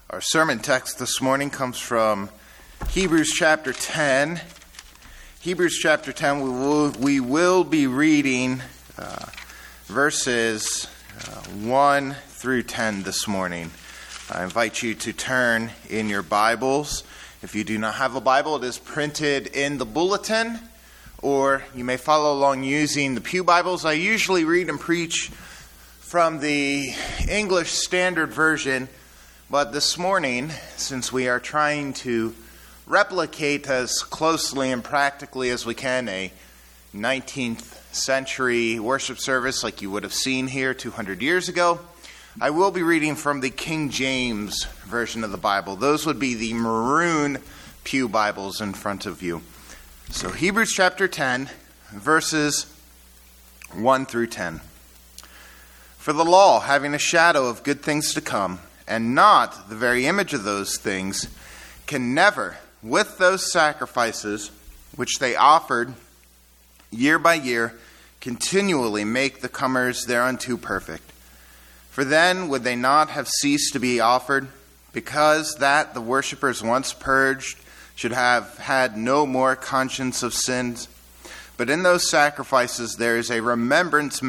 Our sermon text this morning comes from Hebrews chapter 10. Hebrews chapter 10, we will be reading verses 1 through 10 this morning. I invite you to turn in your Bibles. If you do not have a Bible, it is printed in the bulletin, or you may follow along using the Pew Bibles. I usually read and preach from the English Standard Version, but this morning, since we are trying to replicate as closely and practically as we can a 19th century worship service like you would have seen here 200 years ago, I will be reading from the King James Version of the Bible. Those would be the maroon Pew Bibles in front of you. So Hebrews chapter 10, verses 1 through 10. For the law, having a shadow of good things to come, and not the very image of those things, can never, with those sacrifices which they offered year by year, continually make the comers thereunto perfect. For then would they not have ceased to be offered, because that the worshippers once purged should have had no more conscience of sins. But in those sacrifices there is a remembrance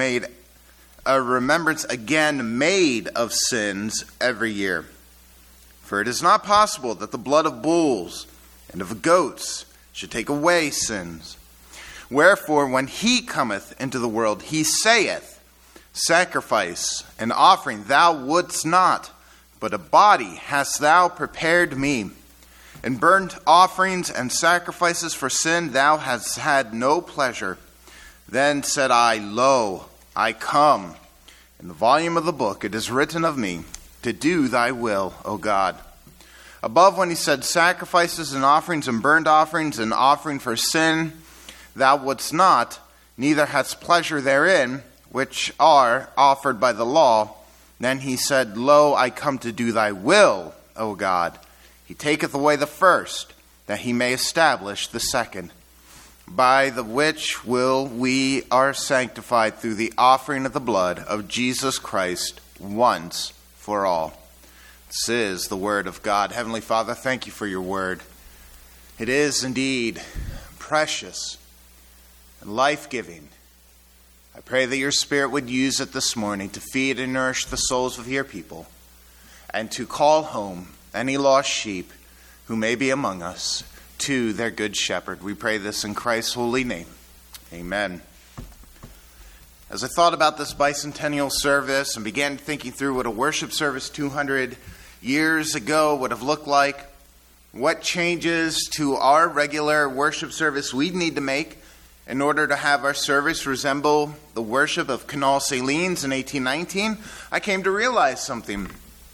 again made of sins every year. For it is not possible that the blood of bulls and of goats should take away sins. Wherefore, when he cometh into the world, he saith, Sacrifice and offering thou wouldst not, but a body hast thou prepared me. In burnt offerings and sacrifices for sin thou hast had no pleasure. Then said I, Lo, I come. In the volume of the book it is written of me, to do thy will, O God. Above, when he said, Sacrifices and offerings and burnt offerings and offering for sin, thou wouldst not, neither hadst pleasure therein, which are offered by the law. Then he said, Lo, I come to do thy will, O God. He taketh away the first, that he may establish the second. By the which will we are sanctified through the offering of the blood of Jesus Christ once for all. This is the word of God. Heavenly Father, thank you for your word. It is indeed precious and life-giving. I pray that your Spirit would use it this morning to feed and nourish the souls of your people and to call home any lost sheep who may be among us to their good shepherd. We pray this in Christ's holy name. Amen. As I thought about this bicentennial service and began thinking through what a worship service 200 years ago would have looked like, what changes to our regular worship service we'd need to make in order to have our service resemble the worship of Canal Salines in 1819, I came to realize something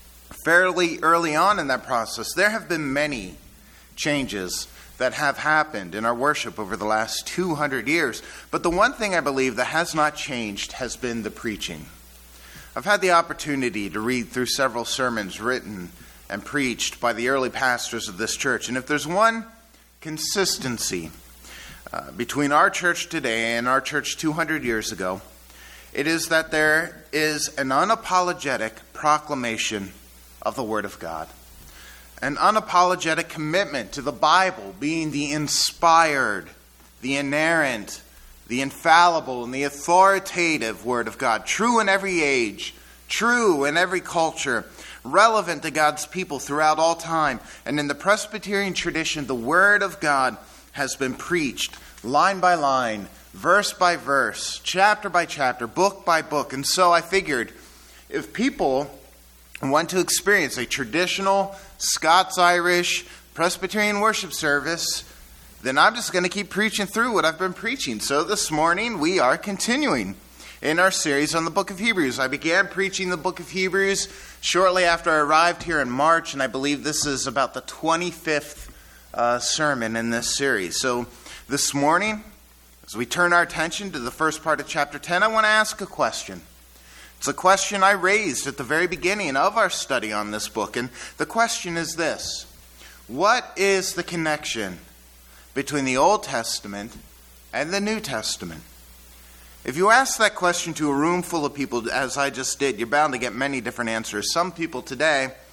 fairly early on in that process. There have been many changes that have happened in our worship over the last 200 years. But the one thing I believe that has not changed has been the preaching. I've had the opportunity to read through several sermons written and preached by the early pastors of this church. And if there's one consistency between our church today and our church 200 years ago, it is that there is an unapologetic proclamation of the Word of God. An unapologetic commitment to the Bible being the inspired, the inerrant, the infallible, and the authoritative Word of God. True in every age, true in every culture, relevant to God's people throughout all time. And in the Presbyterian tradition, the Word of God has been preached line by line, verse by verse, chapter by chapter, book by book. And so I figured, if people want to experience a traditional Scots-Irish Presbyterian worship service, then I'm just going to keep preaching through what I've been preaching. So this morning we are continuing in our series on the book of Hebrews. I began preaching the book of Hebrews shortly after I arrived here in March, and I believe this is about the 25th sermon in this series. So this morning, as we turn our attention to the first part of chapter 10, I want to ask a question. It's a question I raised at the very beginning of our study on this book, and the question is this: what is the connection between the Old Testament and the New Testament? If you ask that question to a room full of people, as I just did, you're bound to get many different answers. Some people today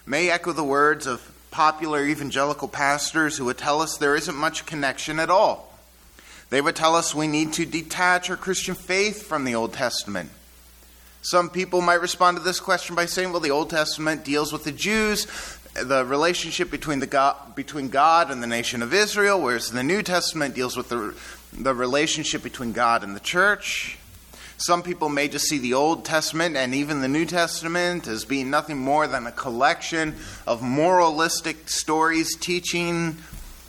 may echo the words of popular evangelical pastors who would tell us there isn't much connection at all. They would tell us we need to detach our Christian faith from the Old Testament. Some people might respond to this question by saying, well, the Old Testament deals with the Jews, the relationship between God and the nation of Israel, whereas the New Testament deals with the relationship between God and the church. Some people may just see the Old Testament and even the New Testament as being nothing more than a collection of moralistic stories teaching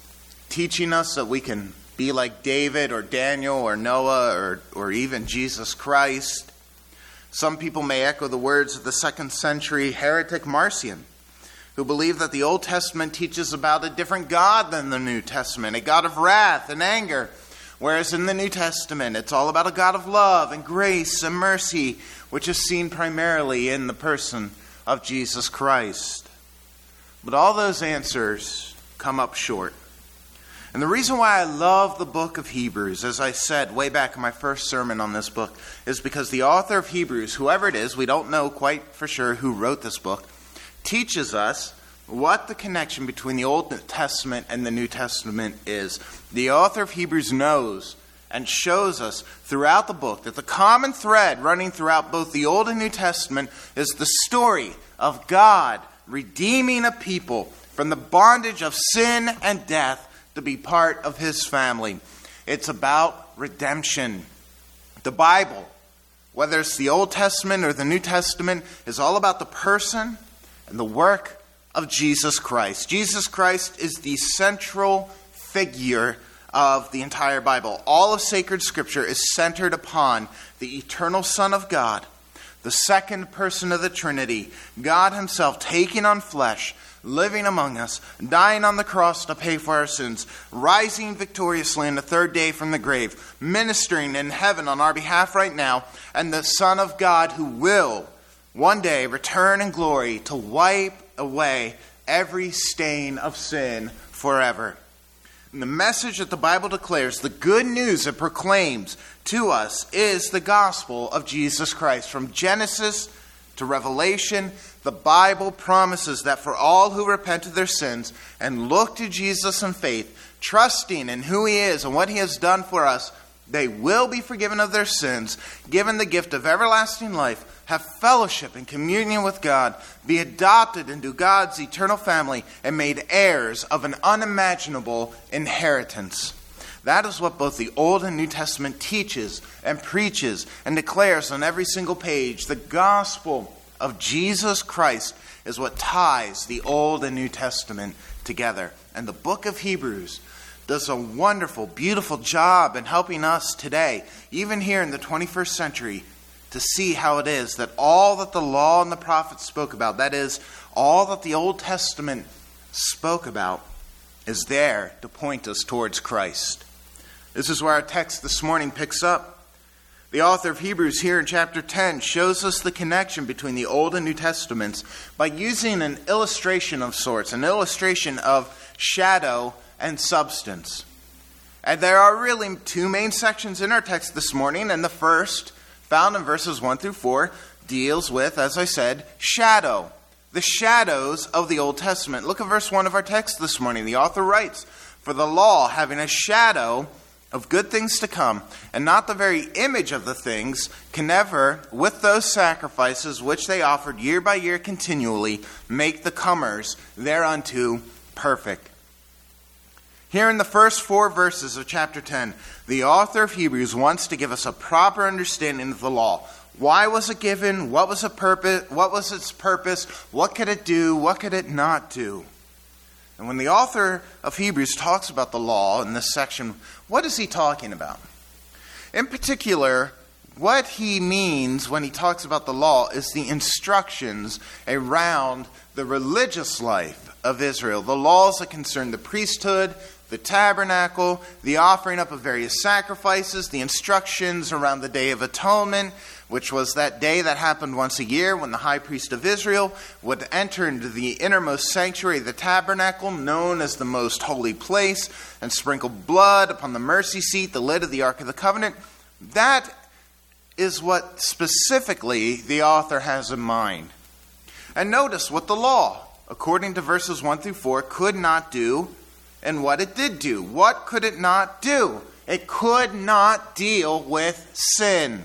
us that we can be like David or Daniel or Noah or even Jesus Christ. Some people may echo the words of the 2nd century heretic Marcion, who believed that the Old Testament teaches about a different God than the New Testament, a God of wrath and anger, whereas in the New Testament it's all about a God of love and grace and mercy, which is seen primarily in the person of Jesus Christ. But all those answers come up short. And the reason why I love the book of Hebrews, as I said way back in my first sermon on this book, is because the author of Hebrews, whoever it is, we don't know quite for sure who wrote this book, teaches us what the connection between the Old Testament and the New Testament is. The author of Hebrews knows and shows us throughout the book that the common thread running throughout both the Old and New Testament is the story of God redeeming a people from the bondage of sin and death to be part of his family. It's about redemption. The Bible, whether it's the Old Testament or the New Testament, is all about the person and the work of Jesus Christ. Jesus Christ is the central figure of the entire Bible. All of sacred Scripture is centered upon the eternal Son of God, the second person of the Trinity, God himself taking on flesh, living among us, dying on the cross to pay for our sins, rising victoriously on the third day from the grave, ministering in heaven on our behalf right now, and the Son of God who will one day return in glory to wipe away every stain of sin forever. And the message that the Bible declares, the good news it proclaims to us, is the gospel of Jesus Christ. From Genesis to Revelation, the Bible promises that for all who repent of their sins and look to Jesus in faith, trusting in who he is and what he has done for us, they will be forgiven of their sins, given the gift of everlasting life, have fellowship and communion with God, be adopted into God's eternal family, and made heirs of an unimaginable inheritance. That is what both the Old and New Testament teaches and preaches and declares on every single page. The gospel of Jesus Christ is what ties the Old and New Testament together. And the book of Hebrews does a wonderful, beautiful job in helping us today, even here in the 21st century, to see how it is that all that the law and the prophets spoke about, that is, all that the Old Testament spoke about, is there to point us towards Christ. This is where our text this morning picks up. The author of Hebrews here in chapter 10 shows us the connection between the Old and New Testaments by using an illustration of sorts, an illustration of shadow and substance. And there are really two main sections in our text this morning, and the first, found in verses 1 through 4, deals with, as I said, shadow. The shadows of the Old Testament. Look at verse 1 of our text this morning. The author writes, "For the law, having a shadow of good things to come, and not the very image of the things, can never, with those sacrifices which they offered year by year continually, make the comers thereunto perfect." Here in the first 4 verses of chapter 10, the author of Hebrews wants to give us a proper understanding of the law. Why was it given? What was its purpose? What could it do? What could it not do? And when the author of Hebrews talks about the law in this section, what is he talking about? In particular, what he means when he talks about the law is the instructions around the religious life of Israel. The laws that concern the priesthood, the tabernacle, the offering up of various sacrifices, the instructions around the Day of Atonement, which was that day that happened once a year when the high priest of Israel would enter into the innermost sanctuary of the tabernacle, known as the most holy place, and sprinkle blood upon the mercy seat, the lid of the Ark of the Covenant. That is what specifically the author has in mind. And notice what the law. according to verses 1 through 4, could not do and what it did do. What could it not do? It could not deal with sin.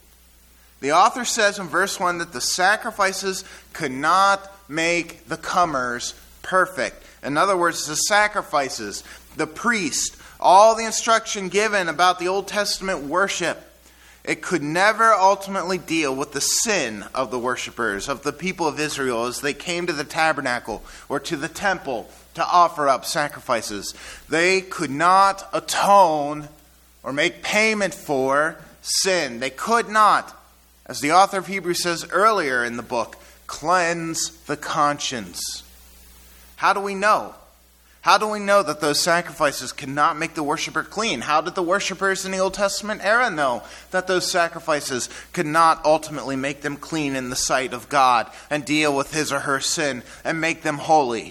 The author says in verse 1 that the sacrifices could not make the comers perfect. In other words, the sacrifices, the priest, all the instruction given about the Old Testament worship, it could never ultimately deal with the sin of the worshipers, of the people of Israel as they came to the tabernacle or to the temple to offer up sacrifices. They could not atone or make payment for sin. They could not, as the author of Hebrews says earlier in the book, cleanse the conscience. How do we know? How do we know that those sacrifices cannot make the worshiper clean? How did the worshipers in the Old Testament era know that those sacrifices could not ultimately make them clean in the sight of God and deal with his or her sin and make them holy?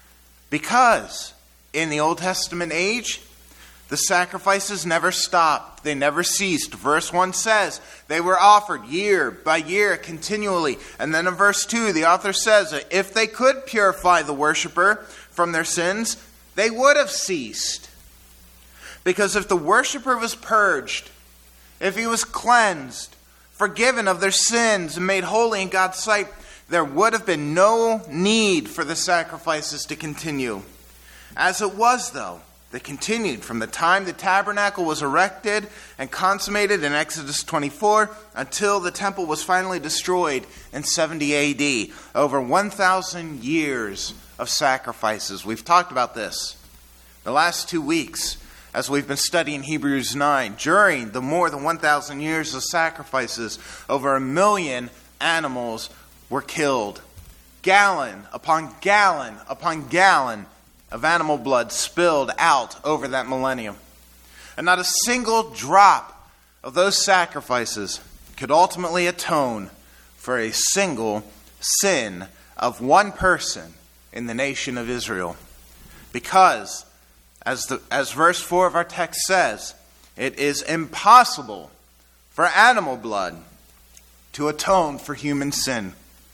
Because in the Old Testament age, the sacrifices never stopped. They never ceased. Verse 1 says they were offered year by year continually. And then in verse 2, the author says that if they could purify the worshiper from their sins, they would have ceased. Because if the worshiper was purged, if he was cleansed, forgiven of their sins, and made holy in God's sight, there would have been no need for the sacrifices to continue. As it was, though, they continued from the time the tabernacle was erected and consummated in Exodus 24 until the temple was finally destroyed in 70 A.D. Over 1,000 years of sacrifices. We've talked about this the last 2 weeks as we've been studying Hebrews 9. During the more than 1,000 years of sacrifices, over 1 million animals were killed. Gallon upon gallon upon gallon of animal blood spilled out over that millennium. And not a single drop of those sacrifices could ultimately atone for a single sin of one person in the nation of Israel. Because, as verse 4 of our text says, it is impossible for animal blood to atone for human sin.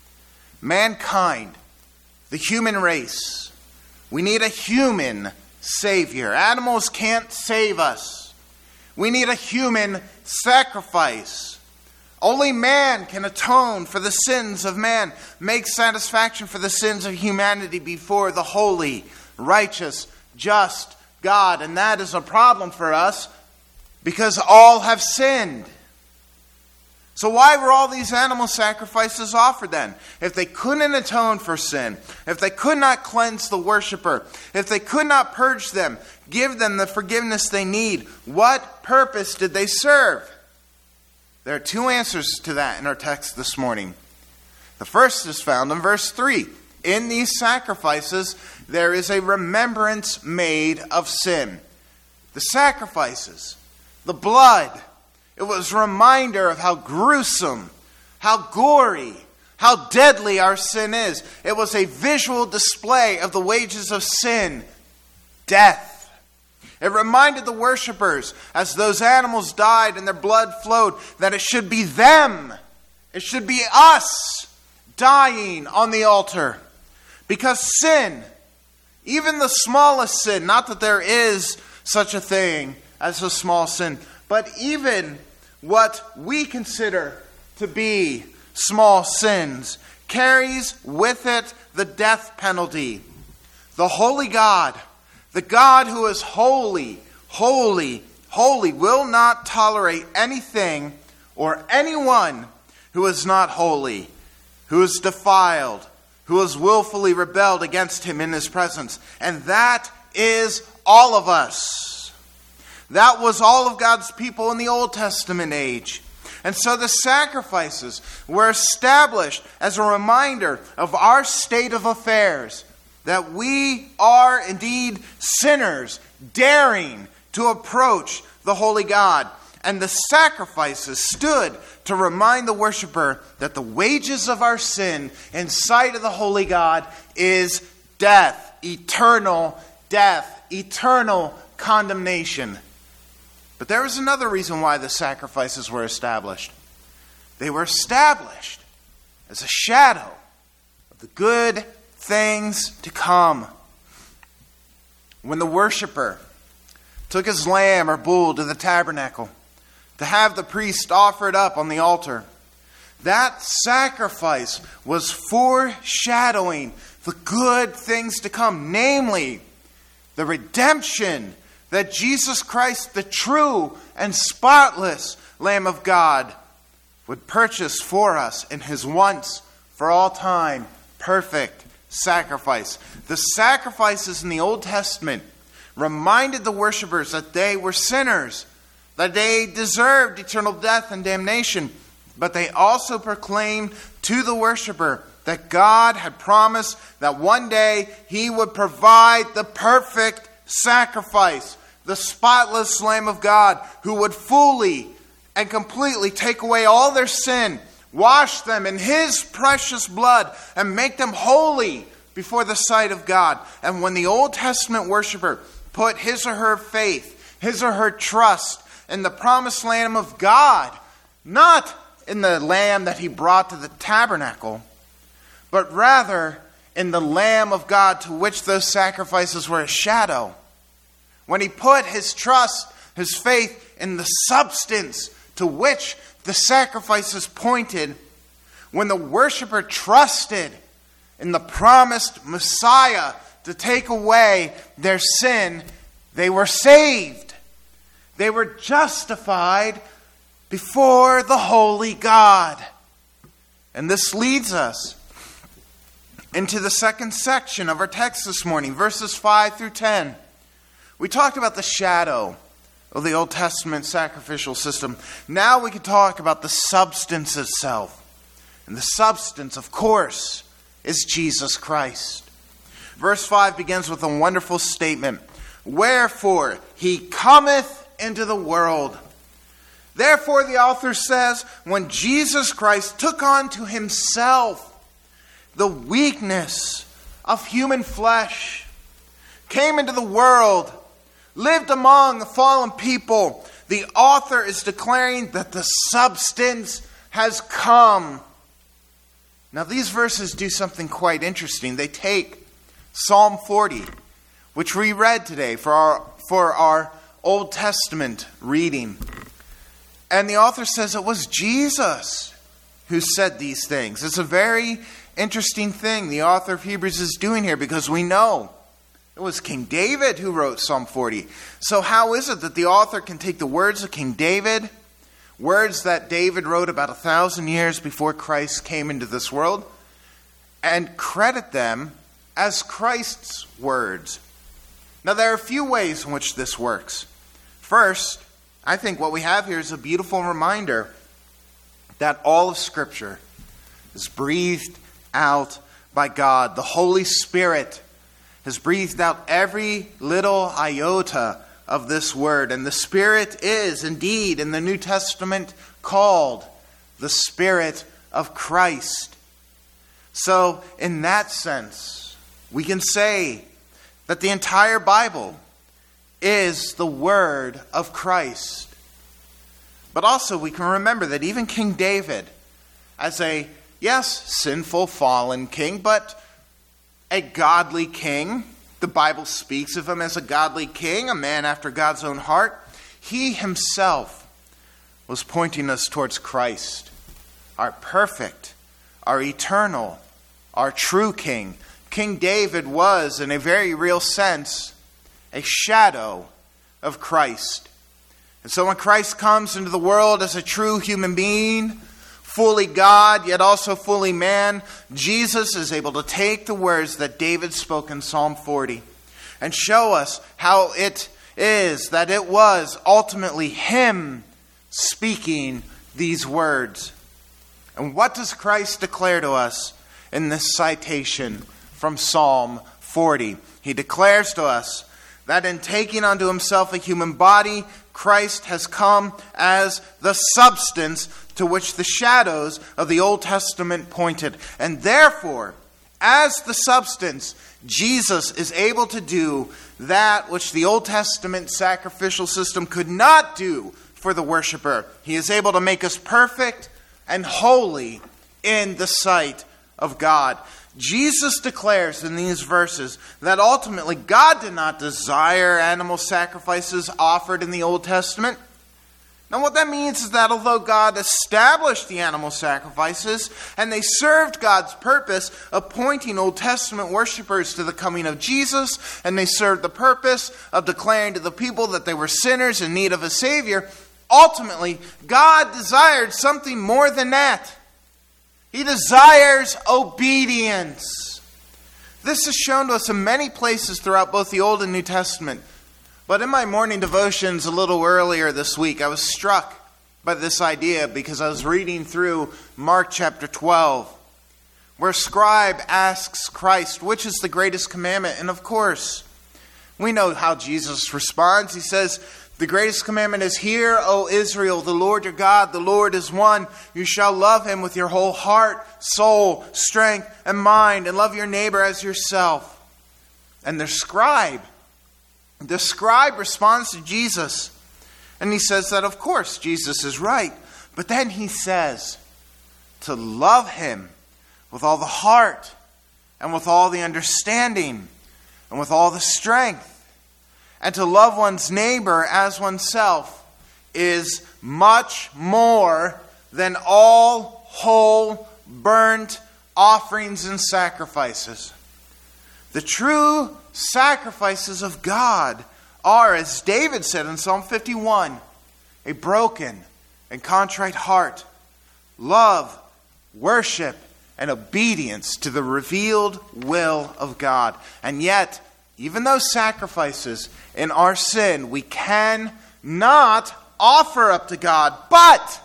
Mankind, the human race, we need a human Savior. Animals can't save us. We need a human sacrifice. Only man can atone for the sins of man, make satisfaction for the sins of humanity before the holy, righteous, just God. And that is a problem for us because all have sinned. So why were all these animal sacrifices offered then? If they couldn't atone for sin, if they could not cleanse the worshiper, if they could not purge them, give them the forgiveness they need, what purpose did they serve? There are two answers to that in our text this morning. The first is found in verse 3. In these sacrifices, there is a remembrance made of sin. The sacrifices, the blood, it was a reminder of how gruesome, how gory, how deadly our sin is. It was a visual display of the wages of sin, death. It reminded the worshipers, as those animals died and their blood flowed, that it should be them, it should be us dying on the altar. Because sin, even the smallest sin, not that there is such a thing as a small sin, but even what we consider to be small sins carries with it the death penalty. The holy God, the God who is holy, holy, holy, will not tolerate anything or anyone who is not holy, who is defiled, who has willfully rebelled against him in his presence. And that is all of us. That was all of God's people in the Old Testament age. And so the sacrifices were established as a reminder of our state of affairs, that we are indeed sinners, daring to approach the holy God. And the sacrifices stood to remind the worshiper that the wages of our sin in sight of the holy God is death, eternal condemnation. But there was another reason why the sacrifices were established. They were established as a shadow of the good things to come. When the worshiper took his lamb or bull to the tabernacle to have the priest offer it up on the altar, that sacrifice was foreshadowing the good things to come, namely the redemption that Jesus Christ, the true and spotless Lamb of God, would purchase for us in his once for all time perfect sacrifice. The sacrifices in the Old Testament reminded the worshipers that they were sinners, that they deserved eternal death and damnation, but they also proclaimed to the worshiper that God had promised that one day he would provide the perfect sacrifice, the spotless Lamb of God, who would fully and completely take away all their sin, wash them in his precious blood, and make them holy before the sight of God. And when the Old Testament worshiper put his or her faith, his or her trust in the promised Lamb of God, not in the lamb that he brought to the tabernacle, but rather in the Lamb of God to which those sacrifices were a shadow. When he put his trust, his faith in the substance to which the sacrifices pointed, when the worshiper trusted in the promised Messiah to take away their sin, they were saved. They were justified before the holy God. And this leads us into the second section of our text this morning, verses 5 through 10. We talked about the shadow of the Old Testament sacrificial system. Now we can talk about the substance itself. And the substance, of course, is Jesus Christ. Verse 5 begins with a wonderful statement. Wherefore he cometh into the world. Therefore, the author says, when Jesus Christ took on to himself the weakness of human flesh, came into the world, lived among the fallen people, the author is declaring that the substance has come. Now, these verses do something quite interesting. They take Psalm 40, which we read today for our Old Testament reading. And the author says it was Jesus who said these things. It's a very interesting thing the author of Hebrews is doing here, because we know it was King David who wrote Psalm 40. So how is it that the author can take the words of King David, words that David wrote about 1,000 years before Christ came into this world, and credit them as Christ's words? Now, there are a few ways in which this works. First, I think what we have here is a beautiful reminder that all of Scripture is breathed out by God. The Holy Spirit has breathed out every little iota of this word. And the Spirit is indeed in the New Testament called the Spirit of Christ. So in that sense, we can say that the entire Bible is the Word of Christ. But also we can remember that even King David, as a, yes, sinful, fallen king, but a godly king, the Bible speaks of him as a godly king, a man after God's own heart, he himself was pointing us towards Christ, our perfect, our eternal, our true king. King David was, in a very real sense, a shadow of Christ. And so when Christ comes into the world as a true human being, fully God, yet also fully man, Jesus is able to take the words that David spoke in Psalm 40 and show us how it is that it was ultimately him speaking these words. And what does Christ declare to us in this citation from Psalm 40? He declares to us that in taking unto himself a human body, Christ has come as the substance to which the shadows of the Old Testament pointed. And therefore, as the substance, Jesus is able to do that which the Old Testament sacrificial system could not do for the worshiper. He is able to make us perfect and holy in the sight of God. Jesus declares in these verses that ultimately God did not desire animal sacrifices offered in the Old Testament. Now what that means is that although God established the animal sacrifices and they served God's purpose of pointing Old Testament worshipers to the coming of Jesus, and they served the purpose of declaring to the people that they were sinners in need of a Savior, ultimately God desired something more than that. He desires obedience. This is shown to us in many places throughout both the Old and New Testament. But in my morning devotions a little earlier this week, I was struck by this idea because I was reading through Mark chapter 12, where a scribe asks Christ, which is the greatest commandment? And of course, we know how Jesus responds. He says, the greatest commandment is, Hear, O Israel, the Lord your God, the Lord is one. You shall love him with your whole heart, soul, strength, and mind, and love your neighbor as yourself. And the scribe responds to Jesus, and he says that, of course, Jesus is right. But then he says to love him with all the heart, and with all the understanding, and with all the strength. And to love one's neighbor as oneself is much more than all whole burnt offerings and sacrifices. The true sacrifices of God are, as David said in Psalm 51, a broken and contrite heart, love, worship, and obedience to the revealed will of God. And yet, even those sacrifices in our sin, we cannot offer up to God. But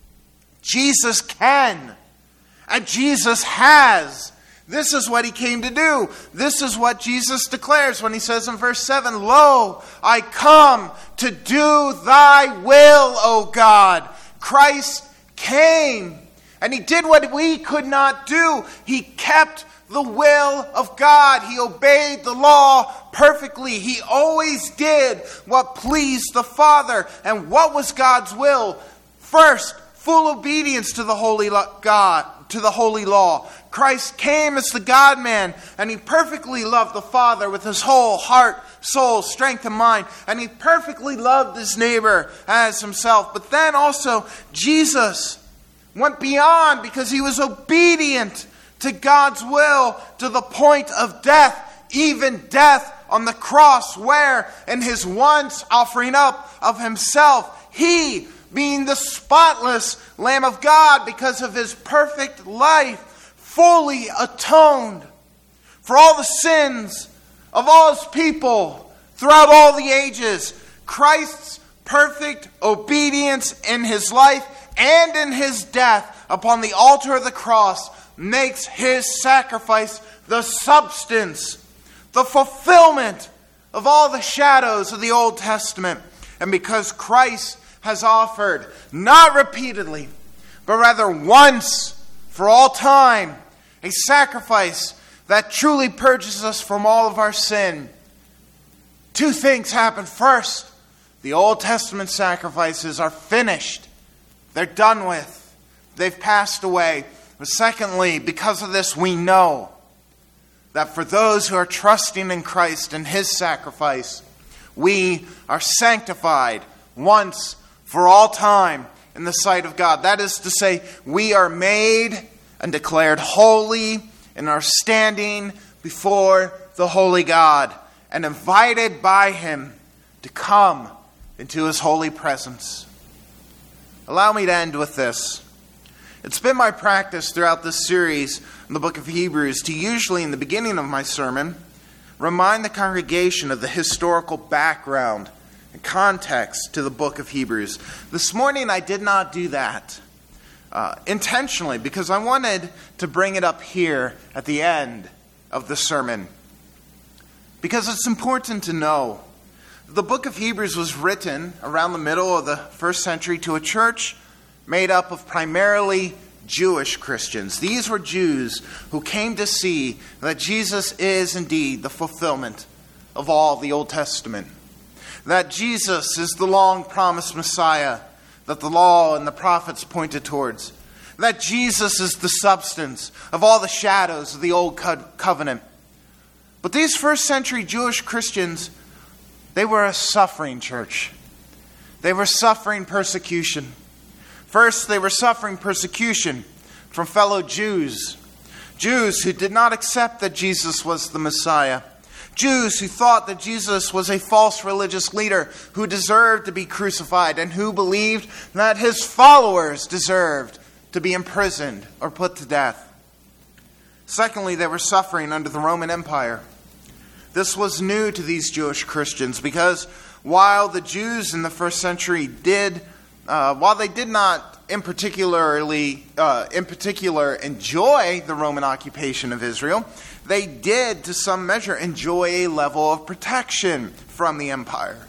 Jesus can. And Jesus has. This is what he came to do. This is what Jesus declares when he says in verse 7, Lo, I come to do thy will, O God. Christ came, and he did what we could not do. He kept the will of God. He obeyed the law perfectly. He always did what pleased the Father. And what was God's will? First, full obedience to the holy God, to the holy law. Christ came as the God-man, and he perfectly loved the Father with his whole heart, soul, strength, and mind. And he perfectly loved his neighbor as himself. But then also, Jesus went beyond because he was obedient to God's will to the point of death, even death on the cross, where in his once offering up of himself, he, being the spotless Lamb of God because of his perfect life, fully atoned for all the sins of all his people throughout all the ages. Christ's perfect obedience in his life and in his death upon the altar of the cross makes his sacrifice the substance, the fulfillment of all the shadows of the Old Testament. And because Christ has offered, not repeatedly, but rather once for all time, a sacrifice that truly purges us from all of our sin, two things happen. First, the Old Testament sacrifices are finished. They're done with. They've passed away. But secondly, because of this, we know that for those who are trusting in Christ and his sacrifice, we are sanctified once for all time in the sight of God. That is to say, we are made and declared holy in our standing before the holy God and invited by him to come into his holy presence. Allow me to end with this. It's been my practice throughout this series in the book of Hebrews to usually, in the beginning of my sermon, remind the congregation of the historical background and context to the book of Hebrews. This morning I did not do that intentionally because I wanted to bring it up here at the end of the sermon. Because it's important to know the book of Hebrews was written around the middle of the first century to a church made up of primarily Jewish Christians. These were Jews who came to see that Jesus is indeed the fulfillment of all the Old Testament. That Jesus is the long-promised Messiah that the law and the prophets pointed towards. that Jesus is the substance of all the shadows of the old covenant. But these first century Jewish Christians, they were a suffering church. They were suffering persecution. First, they were suffering persecution from fellow Jews. Jews who did not accept that Jesus was the Messiah. Jews who thought that Jesus was a false religious leader who deserved to be crucified and who believed that his followers deserved to be imprisoned or put to death. Secondly, they were suffering under the Roman Empire. This was new to these Jewish Christians because while the Jews in the first century did not in particular enjoy the Roman occupation of Israel, they did to some measure enjoy a level of protection from the empire.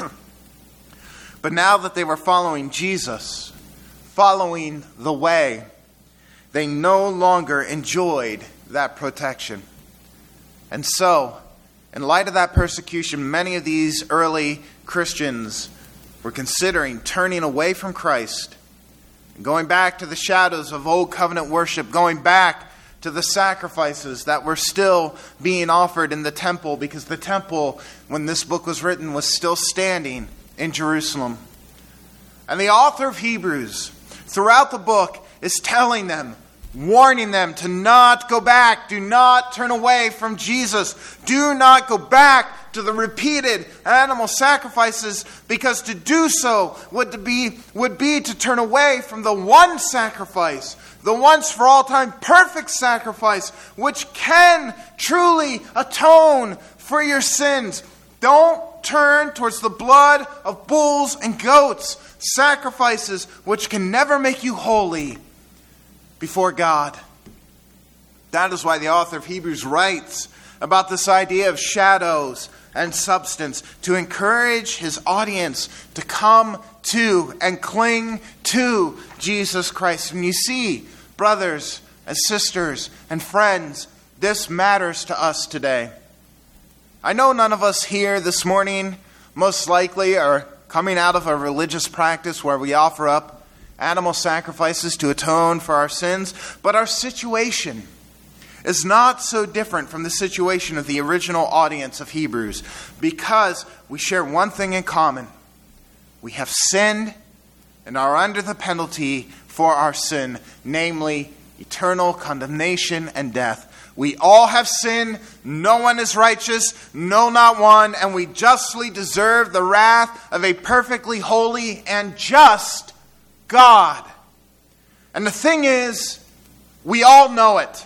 But now that they were following Jesus, following the way, they no longer enjoyed that protection. And so, in light of that persecution, many of these early Christians were considering turning away from Christ, and going back to the shadows of old covenant worship, going back to the sacrifices that were still being offered in the temple, because the temple, when this book was written, was still standing in Jerusalem. And the author of Hebrews, throughout the book, is telling them, warning them to not go back. Do not turn away from Jesus. Do not go back to the repeated animal sacrifices, because to do so would be to turn away from the one sacrifice, the once for all time perfect sacrifice, which can truly atone for your sins. Don't turn towards the blood of bulls and goats, sacrifices which can never make you holy before God. That is why the author of Hebrews writes about this idea of shadows and substance, to encourage his audience to come to and cling to Jesus Christ. And you see, brothers and sisters and friends, this matters to us today. I know none of us here this morning most likely are coming out of a religious practice where we offer up animal sacrifices to atone for our sins, but our situation is not so different from the situation of the original audience of Hebrews, because we share one thing in common. We have sinned and are under the penalty for our sin, namely eternal condemnation and death. We all have sinned. No one is righteous, no, not one, and we justly deserve the wrath of a perfectly holy and just God. And the thing is, we all know it.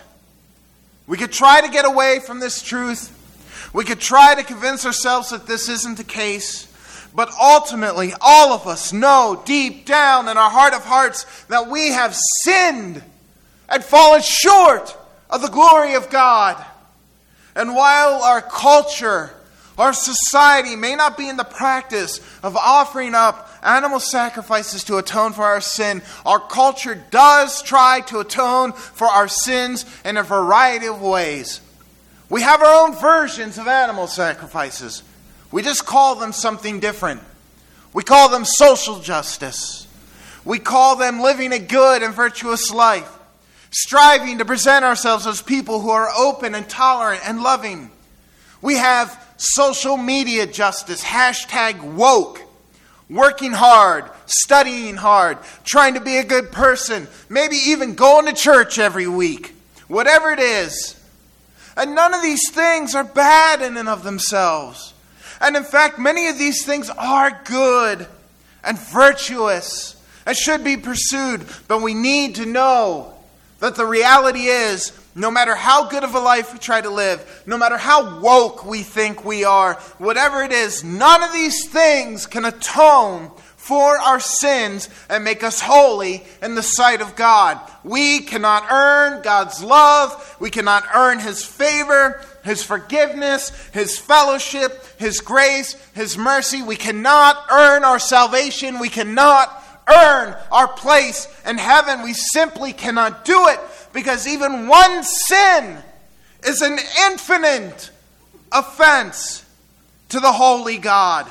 We could try to get away from this truth. We could try to convince ourselves that this isn't the case. But ultimately, all of us know deep down in our heart of hearts that we have sinned and fallen short of the glory of God. And while our culture, our society may not be in the practice of offering up animal sacrifices to atone for our sin, our culture does try to atone for our sins in a variety of ways. We have our own versions of animal sacrifices. We just call them something different. We call them social justice. We call them living a good and virtuous life, striving to present ourselves as people who are open and tolerant and loving. We have social media justice, #woke, working hard, studying hard, trying to be a good person, maybe even going to church every week, whatever it is. And none of these things are bad in and of themselves. And in fact, many of these things are good and virtuous and should be pursued. But we need to know that the reality is, no matter how good of a life we try to live, no matter how woke we think we are, whatever it is, none of these things can atone for our sins and make us holy in the sight of God. We cannot earn God's love. We cannot earn His favor, His forgiveness, His fellowship, His grace, His mercy. We cannot earn our salvation. We cannot earn our place in heaven. We simply cannot do it, because even one sin is an infinite offense to the holy God.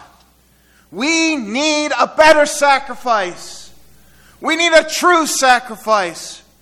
We need a better sacrifice. We need a true sacrifice.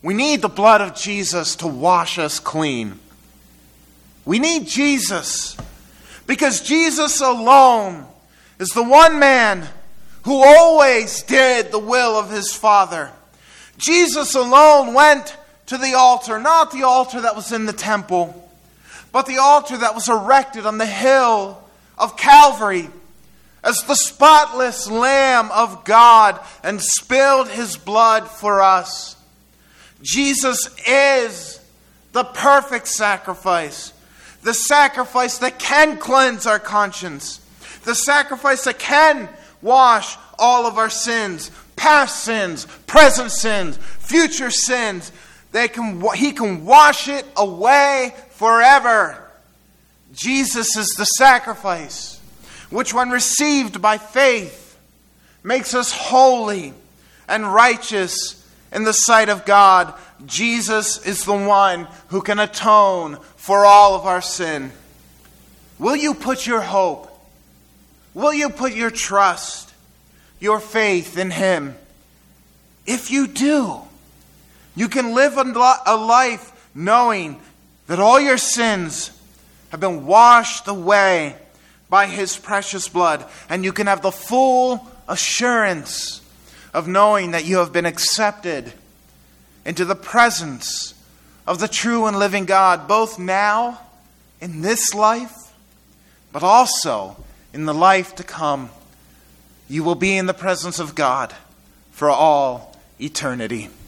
We need the blood of Jesus to wash us clean. We need Jesus because Jesus alone is the one man who always did the will of his Father. Jesus alone went to the altar, not the altar that was in the temple, but the altar that was erected on the hill of Calvary as the spotless Lamb of God, and spilled his blood for us. Jesus is the perfect sacrifice, the sacrifice that can cleanse our conscience, the sacrifice that can wash all of our sins, past sins, present sins, future sins. He can wash it away forever. Jesus is the sacrifice, which when received by faith, makes us holy and righteous in the sight of God. Jesus is the one who can atone for all of our sin. Will you put your hope, will you put your trust, your faith in him? If you do, you can live a life knowing that all your sins have been washed away by his precious blood. And you can have the full assurance of knowing that you have been accepted into the presence of the true and living God, both now in this life, but also in the life to come. You will be in the presence of God for all eternity.